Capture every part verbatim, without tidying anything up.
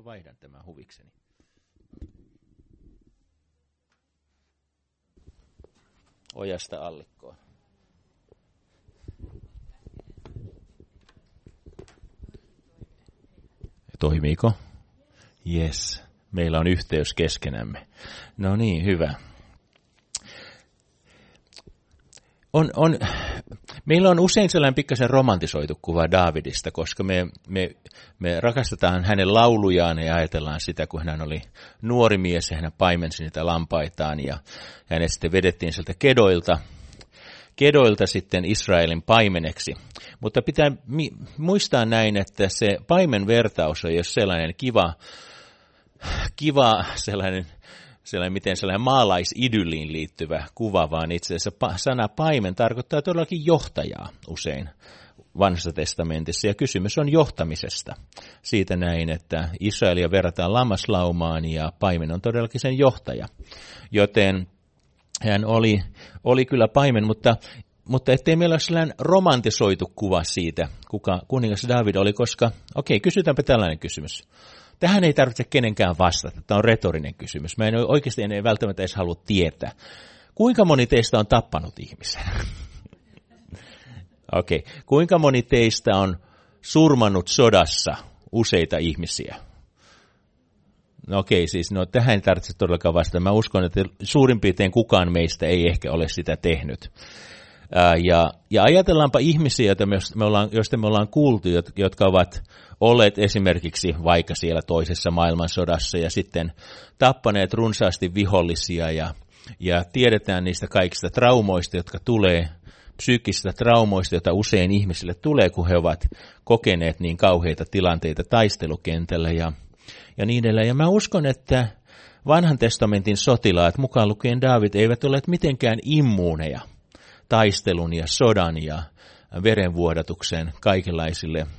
vaihdan tämän huvikseni. Ojasta allikkoon. Toimiiko? Yes. Meillä on yhteys keskenämme. No niin, hyvä. On, on, meillä on usein sellainen pikkasen romantisoitu kuva Daavidista, koska me, me, me rakastetaan hänen laulujaan ja ajatellaan sitä, kun hän oli nuori mies ja hän paimensi niitä lampaitaan ja hänet sitten vedettiin sieltä kedoilta, kedoilta sitten Israelin paimeneksi. Mutta pitää mi- muistaa näin, että se paimenvertaus on jos sellainen kiva, kiva sellainen, sellainen, miten sellainen maalaisidylliin liittyvä kuva, vaan itse asiassa sana paimen tarkoittaa todellakin johtajaa usein Vanhassa testamentissa, ja kysymys on johtamisesta. Siitä näin, että Israelia verrataan lammaslaumaan, ja paimen on todellakin sen johtaja. Joten hän oli, oli kyllä paimen, mutta, mutta ettei meillä ole sellainen romantisoitu kuva siitä, kuka kuningas Daavid oli, koska, okei, kysytäänpä tällainen kysymys. Tähän ei tarvitse kenenkään vastata. Tämä on retorinen kysymys. Mä en oikeasti en välttämättä edes halua tietää. Kuinka moni teistä on tappanut ihmisen? Okei. Okay. Kuinka moni teistä on surmannut sodassa useita ihmisiä? No okei, okay, siis no, tähän ei tarvitse todellakaan vastata. Mä uskon, että suurin piirtein kukaan meistä ei ehkä ole sitä tehnyt. Ja, ja ajatellaanpa ihmisiä, joita me, me ollaan, joista me ollaan kuultu, jotka ovat olleet esimerkiksi vaikka siellä toisessa maailmansodassa ja sitten tappaneet runsaasti vihollisia ja, ja tiedetään niistä kaikista traumoista, jotka tulee, psyykkisistä traumoista, joita usein ihmisille tulee, kun he ovat kokeneet niin kauheita tilanteita taistelukentällä ja, ja niin edelleen. Ja mä uskon, että vanhan testamentin sotilaat, mukaan lukien Daavid, eivät ole mitenkään immuuneja taistelun ja sodan ja verenvuodatuksen kaikenlaisille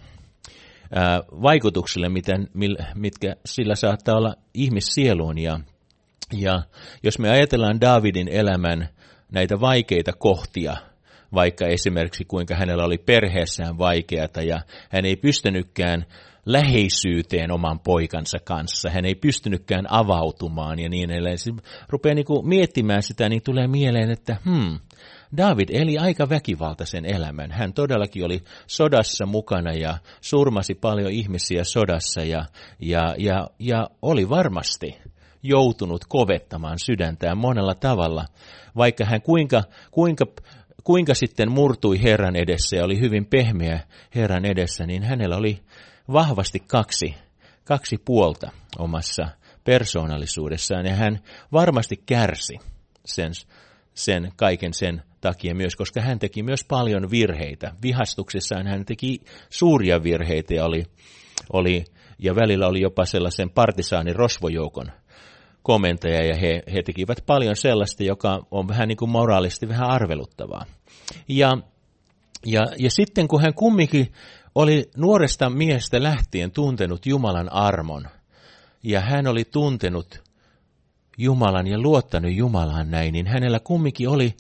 ää, vaikutuksille, miten, mitkä sillä saattaa olla ihmissieluun. Ja, ja jos me ajatellaan Daavidin elämän näitä vaikeita kohtia, vaikka esimerkiksi kuinka hänellä oli perheessään vaikeata ja hän ei pystynytkään läheisyyteen oman poikansa kanssa, hän ei pystynytkään avautumaan ja niin edelleen. Se rupeaa niin kuin miettimään sitä, niin tulee mieleen, että hmm, Daavid eli aika väkivaltaisen elämän. Hän todellakin oli sodassa mukana ja surmasi paljon ihmisiä sodassa ja, ja, ja, ja oli varmasti joutunut kovettamaan sydäntään monella tavalla, vaikka hän kuinka, kuinka, kuinka sitten murtui Herran edessä ja oli hyvin pehmeä Herran edessä, niin hänellä oli vahvasti kaksi, kaksi puolta omassa persoonallisuudessaan ja hän varmasti kärsi sen, sen kaiken sen takia myös, koska hän teki myös paljon virheitä. Vihastuksessaan hän teki suuria virheitä ja, oli, oli, ja välillä oli jopa sellaisen partisaanin rosvojoukon komentaja ja he, he tekivät paljon sellaista, joka on vähän niin kuin moraalisesti vähän arveluttavaa. Ja, ja, ja sitten kun hän kumminkin oli nuoresta miestä lähtien tuntenut Jumalan armon ja hän oli tuntenut Jumalan ja luottanut Jumalaan näin, niin hänellä kumminkin oli,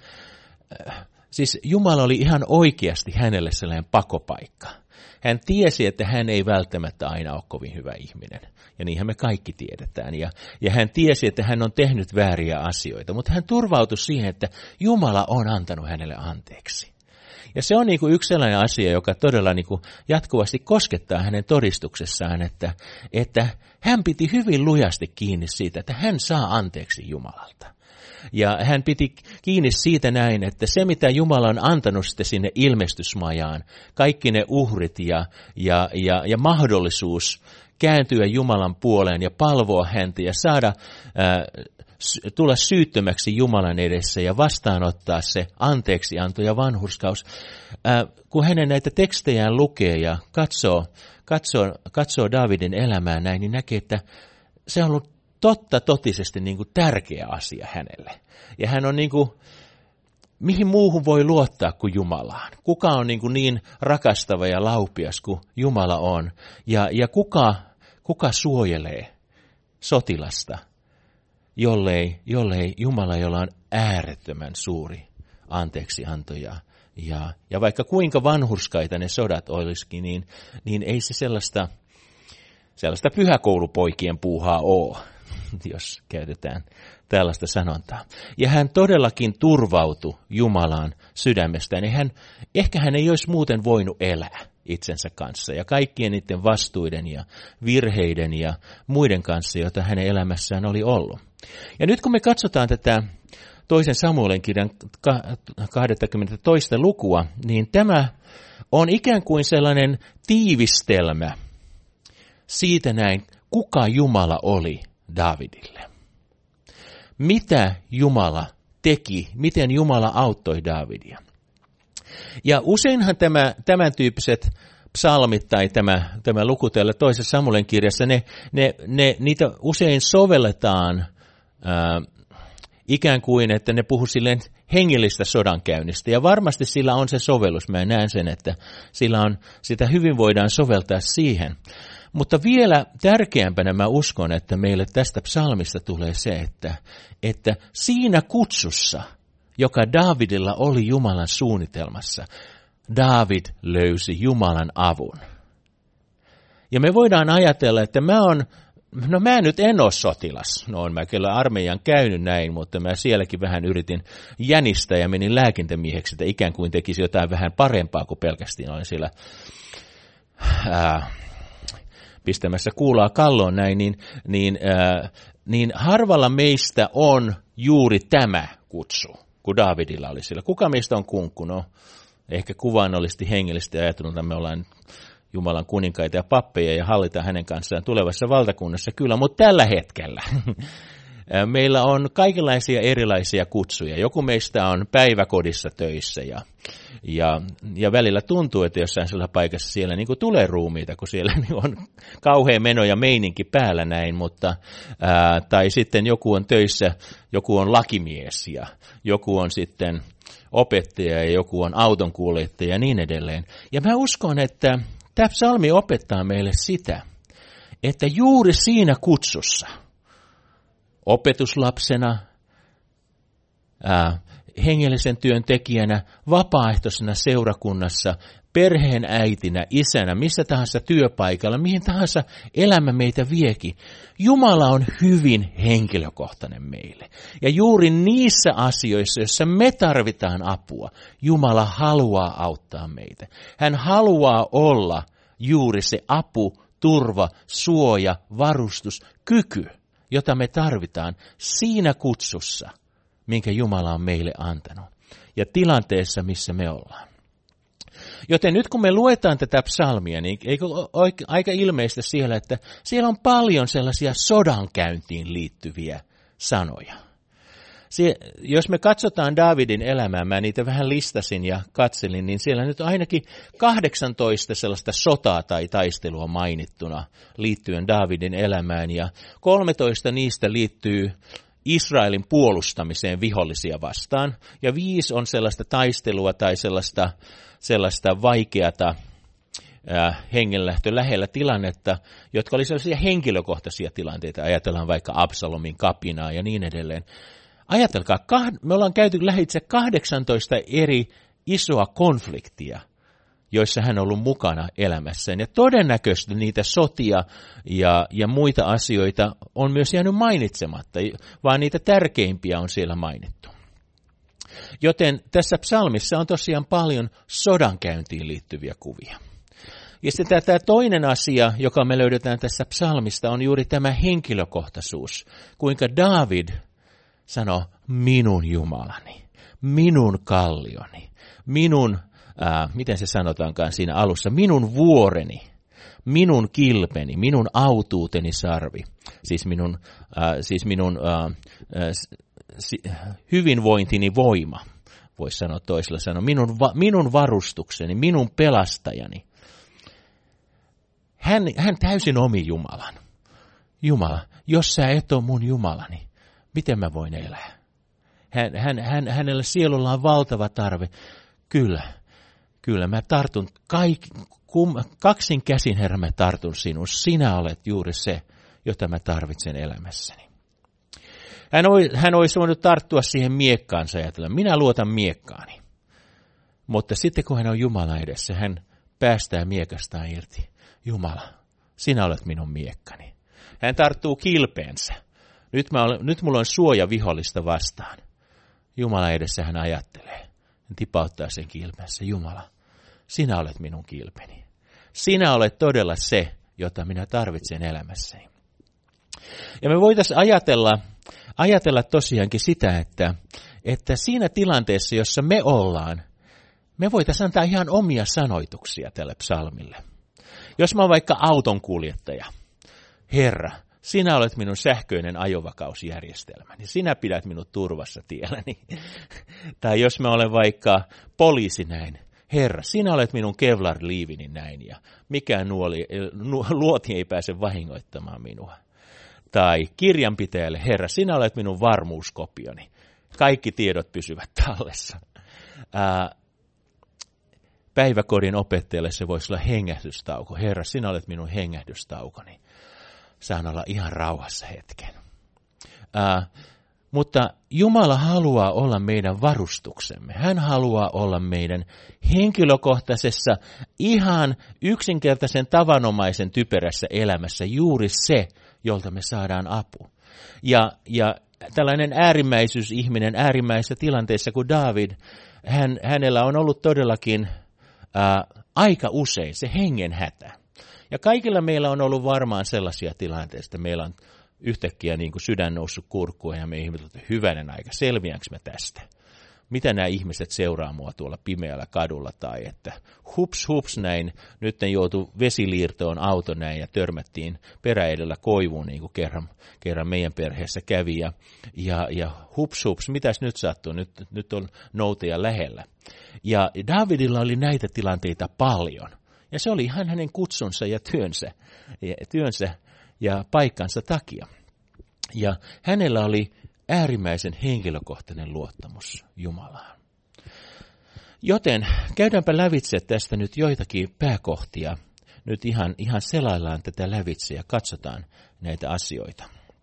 siis Jumala oli ihan oikeasti hänelle sellainen pakopaikka. Hän tiesi, että hän ei välttämättä aina ole kovin hyvä ihminen. Ja niinhän me kaikki tiedetään. Ja, ja hän tiesi, että hän on tehnyt vääriä asioita. Mutta hän turvautui siihen, että Jumala on antanut hänelle anteeksi. Ja se on niin kuin yksi sellainen asia, joka todella niin kuin jatkuvasti koskettaa hänen todistuksessaan, että, että hän piti hyvin lujasti kiinni siitä, että hän saa anteeksi Jumalalta. Ja hän piti kiinni siitä näin, että se mitä Jumala on antanut sitten sinne ilmestysmajaan, kaikki ne uhrit ja, ja, ja, ja mahdollisuus kääntyä Jumalan puoleen ja palvoa häntä ja saada ää, tulla syyttömäksi Jumalan edessä ja vastaanottaa se anteeksianto ja vanhurskaus. Ää, kun hänen näitä tekstejään lukee ja katsoo, katsoo, katsoo Daavidin elämää näin, niin näkee, että se on ollut totta totisesti niin kuin tärkeä asia hänelle. Ja hän on niin kuin, mihin muuhun voi luottaa kuin Jumalaan? Kuka on niin, kuin niin rakastava ja laupias kuin Jumala on? Ja, ja kuka, kuka suojelee sotilasta, jollei, jollei Jumala, jolla on äärettömän suuri anteeksianto ja, ja, ja vaikka kuinka vanhurskaita ne sodat olisikin, niin, niin ei se sellaista, sellaista pyhäkoulupoikien puuhaa ole, jos käytetään tällaista sanontaa. Ja hän todellakin turvautui Jumalaan sydämestään. Ja hän, ehkä hän ei olisi muuten voinut elää itsensä kanssa ja kaikkien niiden vastuiden ja virheiden ja muiden kanssa, joita hänen elämässään oli ollut. Ja nyt kun me katsotaan tätä toisen Samuelin kirjan kaksikymmentätoista lukua, niin tämä on ikään kuin sellainen tiivistelmä siitä näin, kuka Jumala oli Daavidille. Mitä Jumala teki, miten Jumala auttoi Daavidia. Ja useinhan tämä, tämän tyyppiset psalmit tai tämä, tämä luku täällä toisessa Samuelin kirjassa, ne, ne, ne, niitä usein sovelletaan ää, ikään kuin, että ne puhuu silleen hengellistä sodankäynnistä. Ja varmasti sillä on se sovellus. Mä näen sen, että sillä on, sitä hyvin voidaan soveltaa siihen. Mutta vielä tärkeämpänä mä uskon, että meille tästä psalmista tulee se, että, että siinä kutsussa, joka Daavidilla oli Jumalan suunnitelmassa, Daavid löysi Jumalan avun. Ja me voidaan ajatella, että mä on, no mä nyt en ole sotilas. No on mä kyllä armeijan käynyt näin, mutta mä sielläkin vähän yritin jänistää ja menin lääkintämieheksi, että ikään kuin tekisi jotain vähän parempaa kuin pelkästään olin siellä ää, pistämässä kuulaa kalloon näin, niin, niin, ää, niin harvalla meistä on juuri tämä kutsu, kun Daavidilla oli sillä. Kuka meistä on kunkku? No, ehkä kuvaannollisesti hengellisesti ajatellut, että me ollaan Jumalan kuninkaita ja pappeja ja hallitaan hänen kanssaan tulevassa valtakunnassa. Kyllä, mutta tällä hetkellä meillä on kaikenlaisia erilaisia kutsuja. Joku meistä on päiväkodissa töissä ja, ja, ja välillä tuntuu, että jossain sellaisessa paikassa siellä niin kuin tulee ruumiita, kun siellä on kauhea meno ja meininki päällä näin, mutta, ää, tai sitten joku on töissä, joku on lakimies ja joku on sitten opettaja ja joku on autonkuljettaja ja niin edelleen. Ja mä uskon, että tämä psalmi opettaa meille sitä, että juuri siinä kutsussa, opetuslapsena, ää, hengellisen työn tekijänä, vapaaehtoisena seurakunnassa, perheen äitinä, isänä, missä tahansa työpaikalla, mihin tahansa elämä meitä viekin. Jumala on hyvin henkilökohtainen meille. Ja juuri niissä asioissa, joissa me tarvitaan apua, Jumala haluaa auttaa meitä. Hän haluaa olla juuri se apu, turva, suoja, varustus, kyky, jota me tarvitaan siinä kutsussa, minkä Jumala on meille antanut, ja tilanteessa, missä me ollaan. Joten nyt kun me luetaan tätä psalmia, niin eikö ole aika ilmeistä siellä, että siellä on paljon sellaisia sodankäyntiin liittyviä sanoja. Sie, jos me katsotaan Daavidin elämää, mä niitä vähän listasin ja katselin, niin siellä nyt ainakin kahdeksantoista sellaista sotaa tai taistelua mainittuna liittyen Daavidin elämään, ja kolmetoista niistä liittyy Israelin puolustamiseen vihollisia vastaan, ja viisi on sellaista taistelua tai sellaista, sellaista vaikeata äh, hengenlähtö lähellä tilannetta, jotka oli sellaisia henkilökohtaisia tilanteita. Ajatellaan vaikka Absalomin kapinaa ja niin edelleen. Ajatelkaa, me ollaan käyty lähitse kahdeksantoista eri isoa konfliktia, joissa hän on ollut mukana elämässään. Ja todennäköisesti niitä sotia ja, ja muita asioita on myös jäänyt mainitsematta, vaan niitä tärkeimpiä on siellä mainittu. Joten tässä psalmissa on tosiaan paljon sodankäyntiin liittyviä kuvia. Ja sitten tämä toinen asia, joka me löydetään tässä psalmista, on juuri tämä henkilökohtaisuus. Kuinka Daavid sanoo, minun Jumalani, minun kallioni, minun, ää, miten se sanotaankaan siinä alussa, minun vuoreni, minun kilpeni, minun autuuteni sarvi, siis minun, ää, siis minun ää, si, hyvinvointini voima, voisi sanoa toisella sanoa, minun, va, minun varustukseni, minun pelastajani. Hän, hän täysin omi Jumalan. Jumala, jos sä et ole mun Jumalani, miten mä voin elää? Hän, hän, hän, hänellä sielulla on valtava tarve. Kyllä, kyllä mä tartun, kaik, kum, kaksin käsin Herra mä tartun sinun. Sinä olet juuri se, jota mä tarvitsen elämässäni. Hän, oi, hän olisi voinut tarttua siihen miekkaansa ja ajatella, minä luotan miekkaani. Mutta sitten kun hän on Jumala edessä, hän päästää miekastaan irti. Jumala, sinä olet minun miekkani. Hän tarttuu kilpeensä. Nyt, mä olen, nyt mulla on suoja vihollista vastaan. Jumala edessä hän ajattelee. Hän tipauttaa sen kilpeensä. Jumala, sinä olet minun kilpeni. Sinä olet todella se, jota minä tarvitsen elämässäni. Ja me voitaisiin ajatella, ajatella tosiaankin sitä, että, että siinä tilanteessa, jossa me ollaan, me voitaisiin antaa ihan omia sanoituksia tälle psalmille. Jos mä oon vaikka auton kuljettaja, Herra, sinä olet minun sähköinen ajovakausjärjestelmäni, sinä pidät minut turvassa tielläni. Tai jos mä olen vaikka poliisi näin, Herra, sinä olet minun kevlar-liivini näin ja mikään nuoli, luoti ei pääse vahingoittamaan minua. Tai kirjanpitäjälle, Herra, sinä olet minun varmuuskopioni. Kaikki tiedot pysyvät tallessa. Ää, päiväkodin opettajalle se voisi olla hengähdystauko. Herra, sinä olet minun hengähdystaukoni. Saan olla ihan rauhassa hetken. Ää, mutta Jumala haluaa olla meidän varustuksemme. Hän haluaa olla meidän henkilökohtaisessa, ihan yksinkertaisen tavanomaisen typerässä elämässä juuri se, jolta me saadaan apu. Ja, ja tällainen äärimmäisyysihminen äärimmäisessä tilanteessa kuin Daavid, hän, hänellä on ollut todellakin ää, aika usein se hengen hätä. Ja kaikilla meillä on ollut varmaan sellaisia tilanteita, että meillä on yhtäkkiä niin kuin sydän noussut kurkkuun ja me ihmetellään, että hyvänen aika, selviäänkö me tästä? Mitä nämä ihmiset seuraa mua tuolla pimeällä kadulla tai että hups hups näin, nyt ne joutui vesiliirtoon auto näin ja törmättiin peräedellä koivuun niin kuin kerran, kerran meidän perheessä kävi ja, ja, ja hups hups, mitäs nyt sattuu, nyt, nyt on nouteja lähellä. Ja Daavidilla oli näitä tilanteita paljon ja se oli ihan hänen kutsunsa ja työnsä ja, työnsä ja paikkansa takia. Ja hänellä oli äärimmäisen henkilökohtainen luottamus Jumalaan. Joten käydäänpä lävitse tästä nyt joitakin pääkohtia. Nyt ihan, ihan selaillaan tätä lävitse ja katsotaan näitä asioita.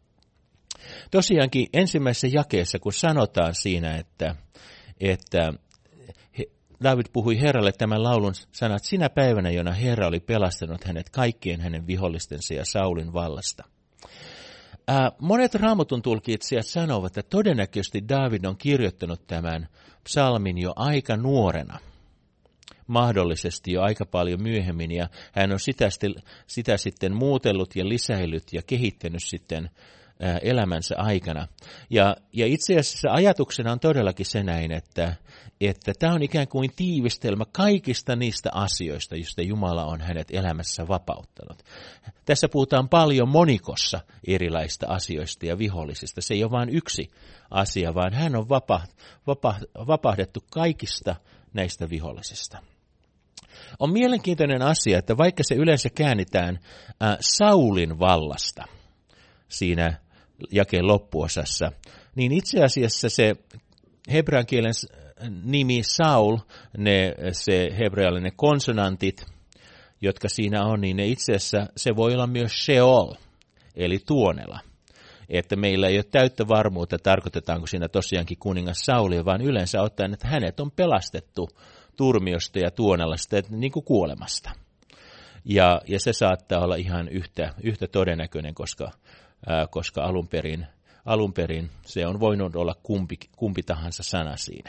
Tosiaankin ensimmäisessä jakeessa, kun sanotaan siinä, että, että David puhui Herralle tämän laulun sanat sinä päivänä, jona Herra oli pelastanut hänet kaikkien hänen vihollistensa ja Saulin vallasta. Ää, monet Raamatun tulkitsijat sanovat, että todennäköisesti Daavid on kirjoittanut tämän psalmin jo aika nuorena, mahdollisesti jo aika paljon myöhemmin, ja hän on sitä, sitä sitten muutellut ja lisäillyt ja kehittänyt sitten ää, elämänsä aikana. Ja, ja itse asiassa ajatuksena on todellakin se näin, että, että tämä on ikään kuin tiivistelmä kaikista niistä asioista, joista Jumala on hänet elämässä vapauttanut. Tässä puhutaan paljon monikossa erilaisista asioista ja vihollisista. Se ei ole vain yksi asia, vaan hän on vapa, vapa, vapahdettu kaikista näistä vihollisista. On mielenkiintoinen asia, että vaikka se yleensä käännetään äh, Saulin vallasta siinä jakeen loppuosassa, niin itse asiassa se hebrean kielen nimi Saul, ne, se hebrealainen konsonantit, jotka siinä on, niin ne itse asiassa se voi olla myös Sheol, eli tuonela. Että meillä ei ole täyttä varmuutta, tarkoitetaanko siinä tosiaankin kuningas Saulia, vaan yleensä ottaen, että hänet on pelastettu turmiosta ja tuonelasta, niin kuin kuolemasta. Ja, ja se saattaa olla ihan yhtä, yhtä todennäköinen, koska, ää, koska alun, perin, alun perin se on voinut olla kumpi, kumpi tahansa sana siinä.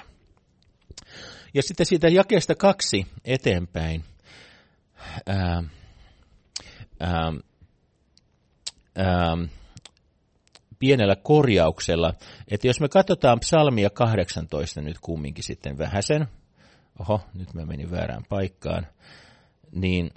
Ja sitten siitä jakeesta kaksi eteenpäin. Ää, ää, ää, pienellä korjauksella, että jos me katsotaan psalmia kahdeksantoista nyt kumminkin sitten vähäsen, oho, nyt mä menin väärään paikkaan, niin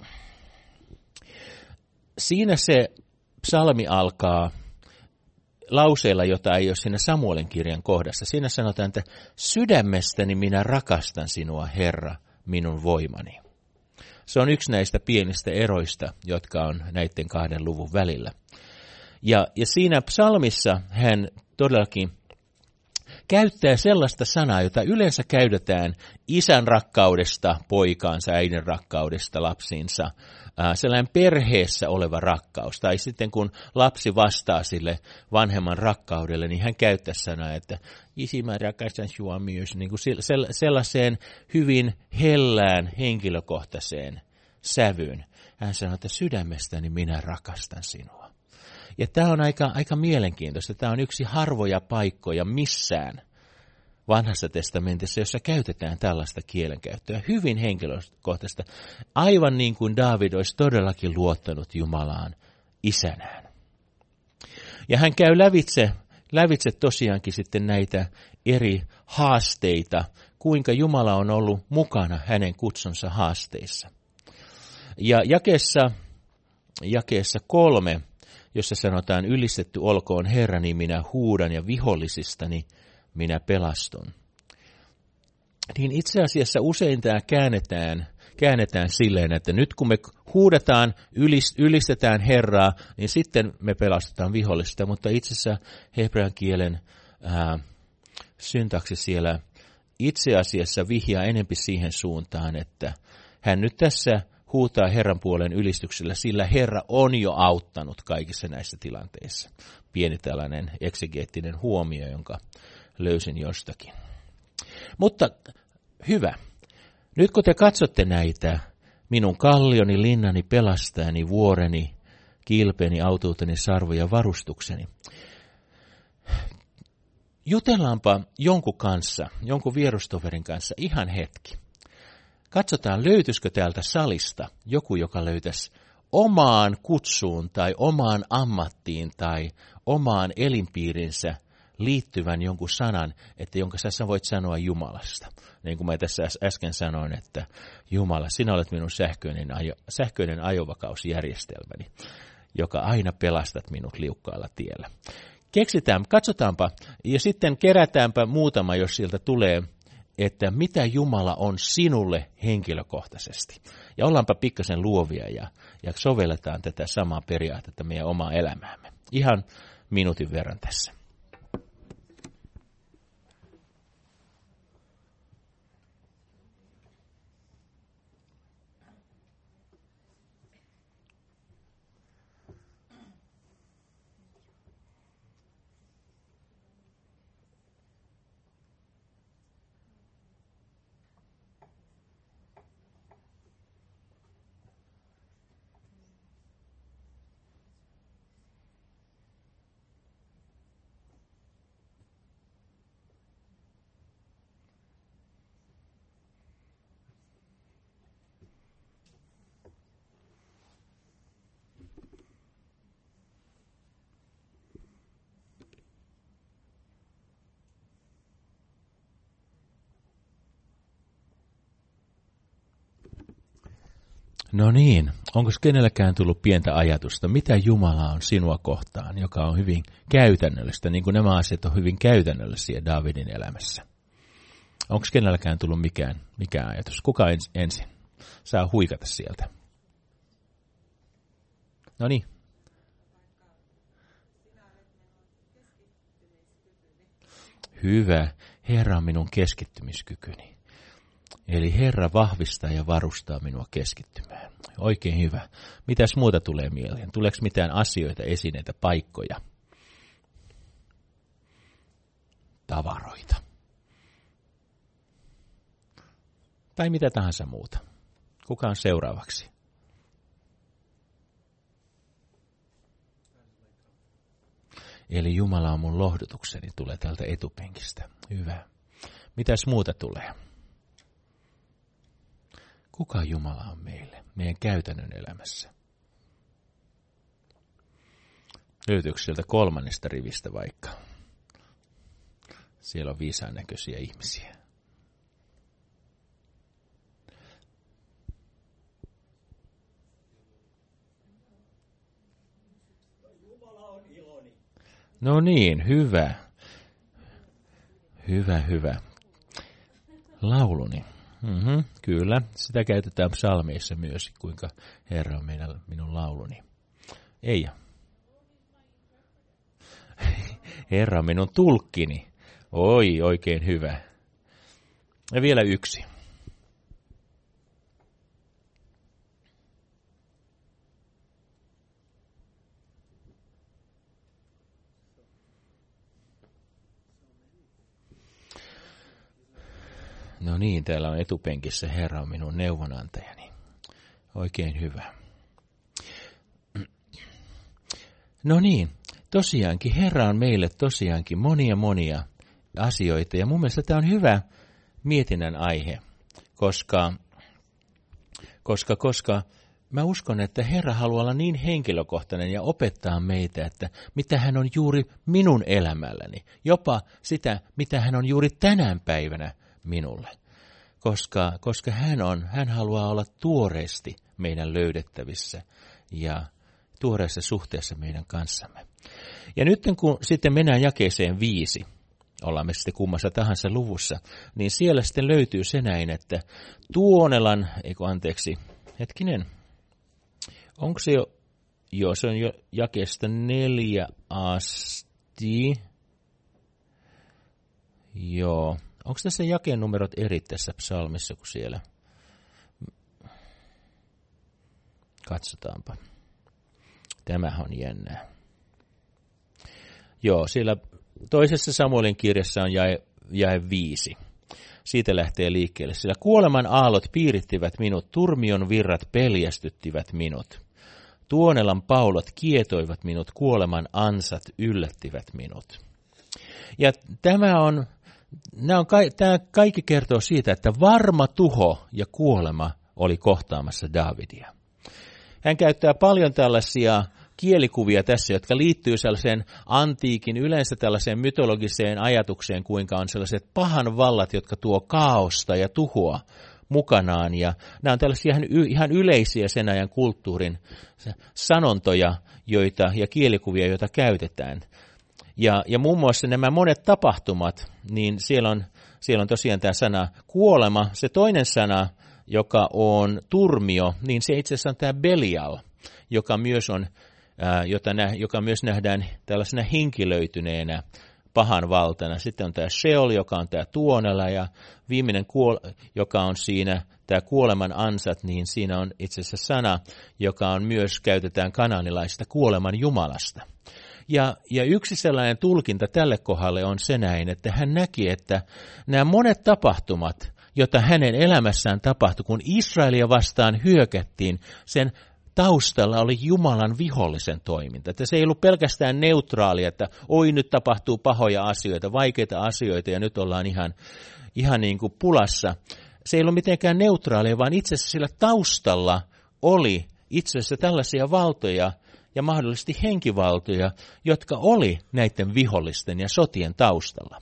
siinä se psalmi alkaa lauseella, jota ei ole siinä Samuelin kirjan kohdassa. Siinä sanotaan, että sydämestäni minä rakastan sinua, Herra, minun voimani. Se on yksi näistä pienistä eroista, jotka on näiden kahden luvun välillä. Ja, ja siinä psalmissa hän todellakin käyttää sellaista sanaa, jota yleensä käytetään isän rakkaudesta poikaansa, äidin rakkaudesta lapsiinsa, äh, sellainen perheessä oleva rakkaus. Tai sitten kun lapsi vastaa sille vanhemman rakkaudelle, niin hän käyttää sanaa, että isi mä rakastan sinua myös, niin kuin sellaiseen hyvin hellään henkilökohtaiseen sävyyn. Hän sanoi, että sydämestäni minä rakastan sinua. Ja tämä on aika, aika mielenkiintoista. Tämä on yksi harvoja paikkoja missään Vanhassa testamentissa, jossa käytetään tällaista kielenkäyttöä, hyvin henkilökohtaista, aivan niin kuin Daavid olisi todellakin luottanut Jumalaan isänään. Ja hän käy lävitse, lävitse tosiaankin sitten näitä eri haasteita, kuinka Jumala on ollut mukana hänen kutsunsa haasteissa. Ja jakeessa, jakeessa kolme, jossa sanotaan, ylistetty olkoon Herrani, minä huudan ja vihollisistani minä pelastun. Niin itse asiassa usein tämä käännetään, käännetään silleen, että nyt kun me huudetaan, ylistetään Herraa, niin sitten me pelastetaan vihollista. Mutta itse asiassa hebrean kielen ää, syntaksi siellä itse asiassa vihjaa enempi siihen suuntaan, että hän nyt tässä huutaa Herran puolen ylistyksellä, sillä Herra on jo auttanut kaikissa näissä tilanteissa. Pieni tällainen eksegeettinen huomio, jonka löysin jostakin. Mutta hyvä. Nyt kun te katsotte näitä, minun kallioni, linnani, pelastajani, vuoreni, kilpeni, autuuteni, sarvu ja varustukseni. Jutellaanpa jonkun kanssa, jonkun vierustoverin kanssa ihan hetki. Katsotaan, löytyisikö täältä salista joku, joka löytäisi omaan kutsuun tai omaan ammattiin tai omaan elinpiirinsä liittyvän jonkun sanan, että jonka sä voit sanoa Jumalasta. Niin kuin mä tässä äsken sanoin, että Jumala, sinä olet minun sähköinen, ajo, sähköinen ajovakausjärjestelmäni, joka aina pelastat minut liukkaalla tiellä. Keksitään, katsotaanpa ja sitten kerätäänpä muutama, jos sieltä tulee, että mitä Jumala on sinulle henkilökohtaisesti. Ja ollaanpa pikkasen luovia ja, ja sovelletaan tätä samaa periaatetta meidän omaa elämäämme. Ihan minuutin verran tässä. No niin, onko kenelläkään tullut pientä ajatusta, mitä Jumala on sinua kohtaan, joka on hyvin käytännöllistä, niin kuin nämä asiat on hyvin käytännöllisiä Daavidin elämässä? Onko kenelläkään tullut mikään, mikään ajatus? Kuka ensin? Saa huikata sieltä. No niin. Hyvä. Herra on minun keskittymiskykyni. Eli Herra vahvistaa ja varustaa minua keskittymään. Oikein hyvä. Mitäs muuta tulee mieleen? Tuleeko mitään asioita, esineitä, paikkoja? Tavaroita. Tai mitä tahansa muuta. Kuka on seuraavaksi? Eli Jumala on mun lohdutukseni, tulee täältä etupenkistä. Hyvä. Mitäs muuta tulee? Kuka Jumala on meille, meidän käytännön elämässä? Löytyykö sieltä kolmannesta rivistä vaikka? Siellä on viisaan näköisiä ihmisiä. Jumala on iloni. No niin, hyvä. Hyvä, hyvä. Lauluni. Mm-hmm, kyllä, sitä käytetään psalmeissa myös, kuinka Herra on meidän, minun lauluni. Eija. Herra on minun tulkkini. Oi, oikein hyvä. Ja vielä yksi. No niin, täällä on etupenkissä Herra on minun neuvonantajani. Oikein hyvä. No niin, tosiaankin Herra on meille tosiaankin monia monia asioita. Ja mun mielestä tämä on hyvä mietinnän aihe, koska, koska, koska mä uskon, että Herra haluaa olla niin henkilökohtainen ja opettaa meitä, että mitä hän on juuri minun elämälläni. Jopa sitä, mitä hän on juuri tänään päivänä minulle. Koska, koska hän, on, hän haluaa olla tuoreesti meidän löydettävissä ja tuoreessa suhteessa meidän kanssamme. Ja nyt kun sitten mennään jakeeseen viisi, ollaan me sitten kummassa tahansa luvussa, niin siellä sitten löytyy se näin, että Tuonelan, eikö anteeksi, hetkinen, onko se jo, joo se on jo jakeesta neljä asti, joo, onko tässä jakeen numerot eri tässä psalmissa kuin siellä? Katsotaanpa. Tämä on jännää. Joo, siellä toisessa Samuelin kirjassa on jae, jae viisi. Siitä lähtee liikkeelle. Sillä kuoleman aallot piirittivät minut, turmion virrat peljästyttivät minut. Tuonelan paulot kietoivat minut, kuoleman ansat yllättivät minut. Ja tämä on, nämä on, tämä kaikki kertoo siitä, että varma tuho ja kuolema oli kohtaamassa Daavidia. Hän käyttää paljon tällaisia kielikuvia tässä, jotka liittyy sellaiseen antiikin, yleensä tällaiseen mytologiseen ajatukseen, kuinka on sellaiset pahan vallat, jotka tuo kaaosta ja tuhoa mukanaan. Ja nämä on tällaisia ihan, ihan yleisiä sen ajan kulttuurin sanontoja joita, ja kielikuvia, joita käytetään. Ja, ja muun muassa nämä monet tapahtumat, niin siellä on, siellä on tosiaan tämä sana kuolema, se toinen sana, joka on turmio, niin se itse asiassa on tämä Belial, joka myös, on, ää, jota nä, joka myös nähdään tällaisena henkilöityneenä pahan valtana. Sitten on tämä Sheol, joka on tämä Tuonela, ja viimeinen, kuol- joka on siinä tämä kuoleman ansat, niin siinä on itse asiassa sana, joka on myös käytetään kananilaista kuoleman jumalasta. Ja, ja yksi sellainen tulkinta tälle kohdalle on se näin, että hän näki, että nämä monet tapahtumat, jota hänen elämässään tapahtui, kun Israelia vastaan hyökättiin, sen taustalla oli Jumalan vihollisen toiminta. Että se ei ollut pelkästään neutraali, että oi nyt tapahtuu pahoja asioita, vaikeita asioita ja nyt ollaan ihan, ihan niin kuin pulassa. Se ei ollut mitenkään neutraalia, vaan itse asiassa sillä taustalla oli itse asiassa tällaisia valtoja ja mahdollisesti henkivaltoja, jotka oli näiden vihollisten ja sotien taustalla.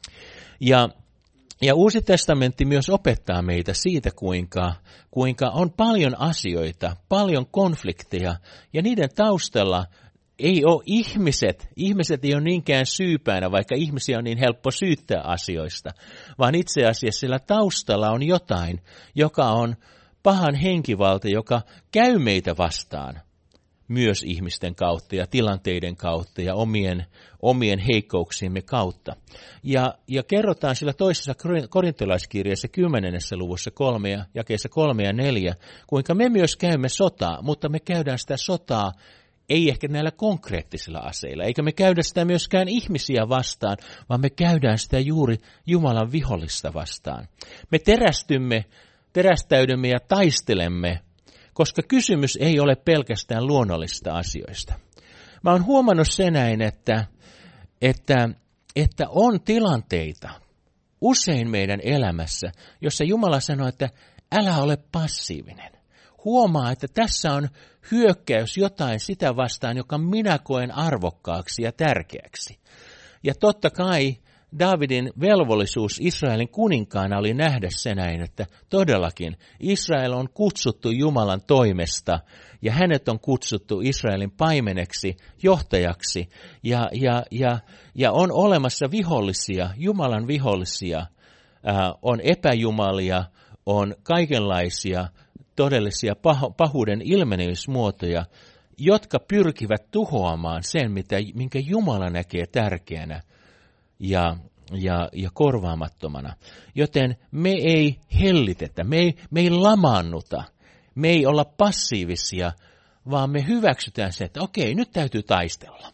Ja Ja Uusi testamentti myös opettaa meitä siitä, kuinka, kuinka on paljon asioita, paljon konflikteja, ja niiden taustalla ei ole ihmiset. Ihmiset ei ole niinkään syypäänä, vaikka ihmisiä on niin helppo syyttää asioista, vaan itse asiassa sillä taustalla on jotain, joka on pahan henkivalta, joka käy meitä vastaan myös ihmisten kautta ja tilanteiden kautta ja omien, omien heikkouksiemme kautta. Ja, ja kerrotaan sillä toisessa korintolaiskirjassa kymmenennessä luvussa kolme ja jakeessa kolme ja neljä, kuinka me myös käymme sotaa, mutta me käydään sitä sotaa ei ehkä näillä konkreettisilla aseilla, eikä me käydä sitä myöskään ihmisiä vastaan, vaan me käydään sitä juuri Jumalan vihollista vastaan. Me terästymme, terästäydymme ja taistelemme, koska kysymys ei ole pelkästään luonnollista asioista. Mä oon huomannut sen näin, että, että, että on tilanteita usein meidän elämässä, jossa Jumala sanoo, että älä ole passiivinen. Huomaa, että tässä on hyökkäys jotain sitä vastaan, joka minä koen arvokkaaksi ja tärkeäksi. Ja totta kai Daavidin velvollisuus Israelin kuninkaana oli nähdä se näin, että todellakin Israel on kutsuttu Jumalan toimesta ja hänet on kutsuttu Israelin paimeneksi, johtajaksi ja, ja, ja, ja on olemassa vihollisia, Jumalan vihollisia, ää, on epäjumalia, on kaikenlaisia todellisia pahuuden ilmenemismuotoja, jotka pyrkivät tuhoamaan sen, mitä, minkä Jumala näkee tärkeänä ja, ja, ja korvaamattomana. Joten me ei hellitetä, me ei, me ei lamaannuta, me ei olla passiivisia, vaan me hyväksytään se, että okei, nyt täytyy taistella.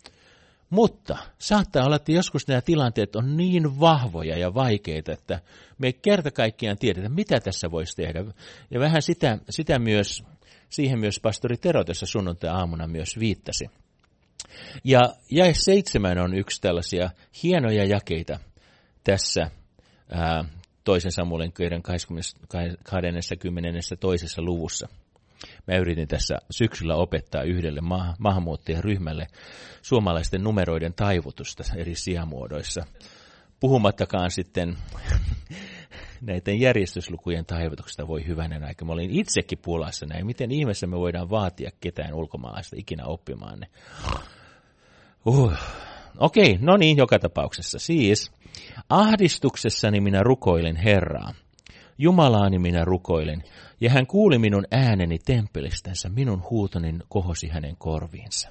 Mutta saattaa olla, että joskus nämä tilanteet on niin vahvoja ja vaikeita, että me ei kerta kaikkiaan tiedetä, mitä tässä voisi tehdä. Ja vähän sitä, sitä myös Siihen myös pastori Tero tässä sunnuntai-aamuna myös viittasi. Ja jae seitsemän on yksi tällaisia hienoja jakeita tässä ää, toisen Samuelin kirjan kaksikymmentäkaksi luvussa. Mä yritin tässä syksyllä opettaa yhdelle ma- maahanmuuttajaryhmälle suomalaisten numeroiden taivutusta eri sijamuodoissa. Puhumattakaan sitten näiden järjestyslukujen taivutuksesta voi hyvänen aika. Mä olin itsekin pulassa näin. Miten ihmeessä me voidaan vaatia ketään ulkomaalaista ikinä oppimaan ne? Uh. Okei, okay, no niin, joka tapauksessa. Siis, ahdistuksessani minä rukoilin Herraa. Jumalaani minä rukoilin, ja hän kuuli minun ääneni temppelistänsä, minun huutoni kohosi hänen korviinsa.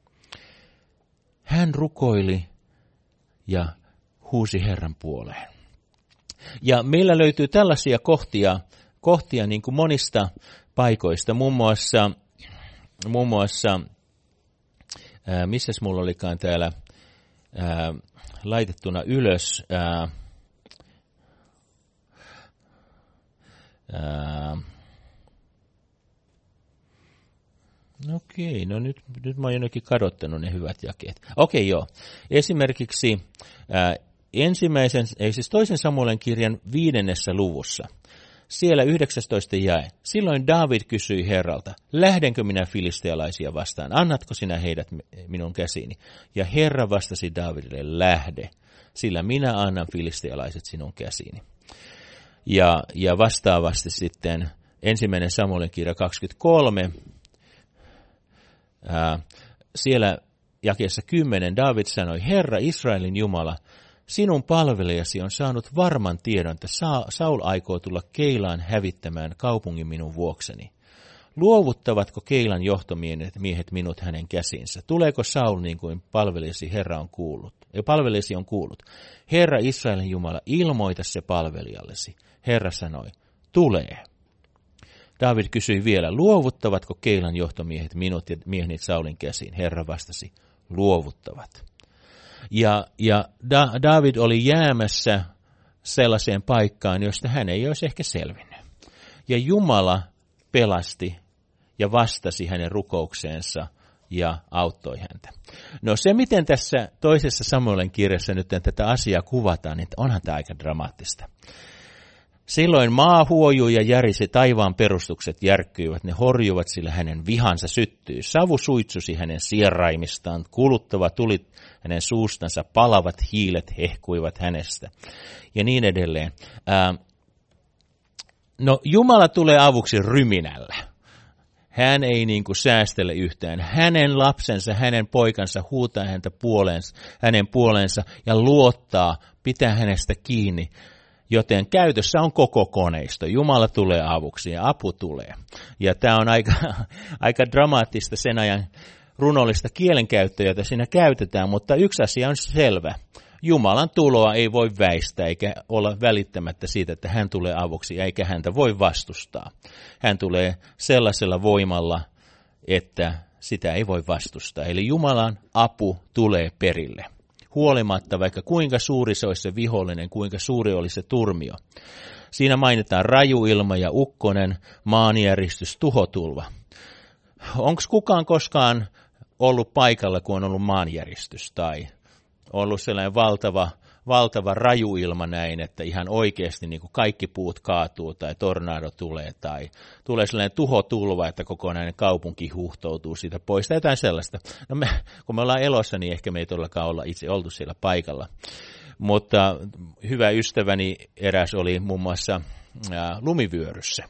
Hän rukoili ja huusi Herran puoleen. Ja meillä löytyy tällaisia kohtia, kohtia niin kuin monista paikoista, muun muassa, muun muassa ää, missäs mulla olikaan täällä ää, laitettuna ylös, ää, ää, okei, no nyt, nyt mä oon jonnekin kadottanut ne hyvät jakeet. Okei, joo. Esimerkiksi ää, ensimmäisen, ei siis toisen Samuelin kirjan viidennessä luvussa, siellä yhdeksästoista jae. Silloin Daavid kysyi Herralta, lähdenkö minä filistealaisia vastaan, annatko sinä heidät minun käsiini? Ja Herra vastasi Daavidille, lähde, sillä minä annan filistealaiset sinun käsiini. Ja, ja vastaavasti sitten ensimmäinen Samuelin kirja kaksikymmentäkolme, ää, siellä jakeessa kymmenen Daavid sanoi, Herra Israelin Jumala, sinun palvelijasi on saanut varman tiedon, että Saul aikoo tulla Keilaan hävittämään kaupungin minun vuokseni. Luovuttavatko Keilan johtomiehet minut hänen käsinsä? Tuleeko Saul niin kuin palvelijasi Herra on kuullut? Ja palvelijasi on kuullut. Herra Israelin Jumala, ilmoita se palvelijallesi. Herra sanoi, tulee. Daavid kysyi vielä, luovuttavatko Keilan johtomiehet minut ja mieheni Saulin käsiin? Herra vastasi, luovuttavat. Ja, ja da, Daavid oli jäämässä sellaiseen paikkaan, josta hän ei olisi ehkä selvinnyt. Ja Jumala pelasti ja vastasi hänen rukoukseensa ja auttoi häntä. No se, miten tässä toisessa Samuelin kirjassa nyt tätä asiaa kuvataan, niin onhan tämä aika dramaattista. Silloin maa huojui ja järisi, taivaan perustukset järkkyivät, ne horjuvat, sillä hänen vihansa syttyi. Savu suitsusi hänen sieraimistaan, kuluttava tuli hänen suustansa, palavat hiilet hehkuivat hänestä. Ja niin edelleen. Ää, no Jumala tulee avuksi ryminällä. Hän ei niin kuin säästele yhtään. Hänen lapsensa, hänen poikansa huutaa häntä puoleensa, hänen puoleensa ja luottaa, pitää hänestä kiinni. Joten käytössä on koko koneisto. Jumala tulee avuksi ja apu tulee. Ja tämä on aika, aika dramaattista sen ajan runollista kielenkäyttöä, jota siinä käytetään, mutta yksi asia on selvä. Jumalan tuloa ei voi väistää eikä olla välittämättä siitä, että hän tulee avuksi eikä häntä voi vastustaa. Hän tulee sellaisella voimalla, että sitä ei voi vastustaa. Eli Jumalan apu tulee perille. Huolimatta, vaikka kuinka suuri se olisi se vihollinen, kuinka suuri olisi se turmio. Siinä mainitaan rajuilma ja ukkonen, maanjäristys, tuhotulva. Onko kukaan koskaan ollut paikalla, kun on ollut maanjäristys tai ollut sellainen valtava, valtava rajuilma näin, että ihan oikeasti niin kuin kaikki puut kaatuu tai tornado tulee tai tulee sellainen tuhotulva, että kokonainen kaupunki huuhtoutuu siitä pois tai jotain sellaista. No me, kun me ollaan elossa, niin ehkä me ei todellakaan olla itse oltu siellä paikalla. Mutta hyvä ystäväni eräs oli muun muassa ää, lumivyöryssä.